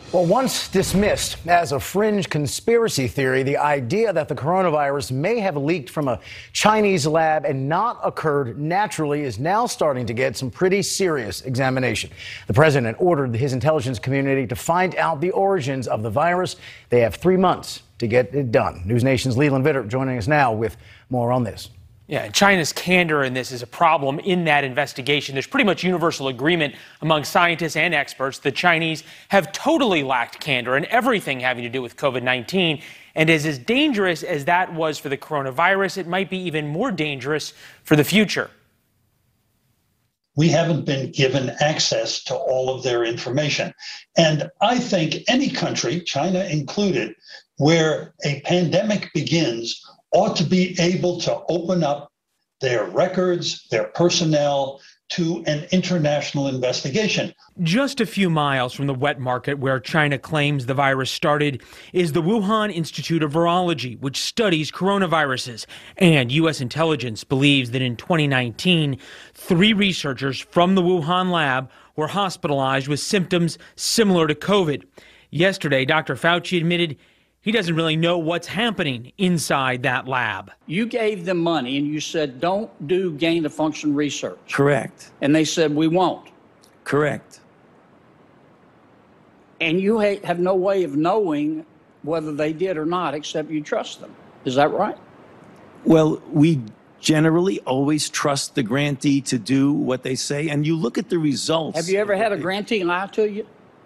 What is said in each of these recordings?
Well, once dismissed as a fringe conspiracy theory, the idea that the coronavirus may have leaked from a Chinese lab and not occurred naturally is now starting to get some pretty serious examination. The president ordered his intelligence community to find out the origins of the virus. They have 3 months to get it done. News Nation's Leland Vittert joining us now with more on this. Yeah, China's candor in this is a problem in that investigation. There's pretty much universal agreement among scientists and experts. The Chinese have totally lacked candor in everything having to do with COVID-19. And as dangerous as that was for the coronavirus, it might be even more dangerous for the future. We haven't been given access to all of their information. And I think any country, China included, where a pandemic begins, ought to be able to open up their records, their personnel to an international investigation. Just a few miles from the wet market where China claims the virus started is the Wuhan Institute of Virology, which studies coronaviruses. And U.S. intelligence believes that in 2019, 3 researchers from the Wuhan lab were hospitalized with symptoms similar to COVID. Yesterday, Dr. Fauci admitted he doesn't really know what's happening inside that lab. You gave them money and you said, don't do gain-of-function research. Correct. And they said, we won't. Correct. And you have no way of knowing whether they did or not, except you trust them. Is that right? Well, we generally always trust the grantee to do what they say, and you look at the results. Have you ever had a grantee lie to you?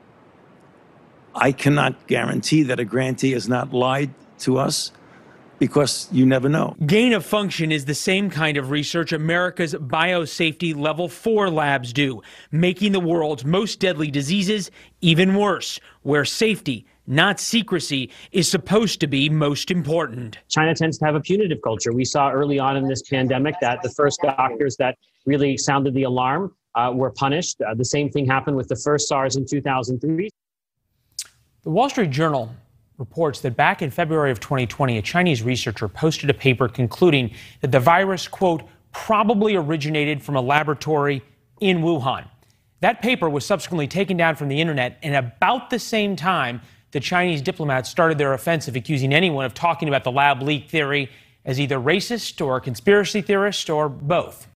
I cannot guarantee that a grantee has not lied to us because you never know. Gain of function is the same kind of research America's biosafety level 4 labs do, making the world's most deadly diseases even worse, where safety, not secrecy, is supposed to be most important. China tends to have a punitive culture. We saw early on in this pandemic that the first doctors that really sounded the alarm were punished. The same thing happened with the first SARS in 2003. The Wall Street Journal reports that back in February of 2020, a Chinese researcher posted a paper concluding that the virus, quote, probably originated from a laboratory in Wuhan. That paper was subsequently taken down from the internet, and about the same time, the Chinese diplomats started their offensive, accusing anyone of talking about the lab leak theory as either racist or a conspiracy theorist or both.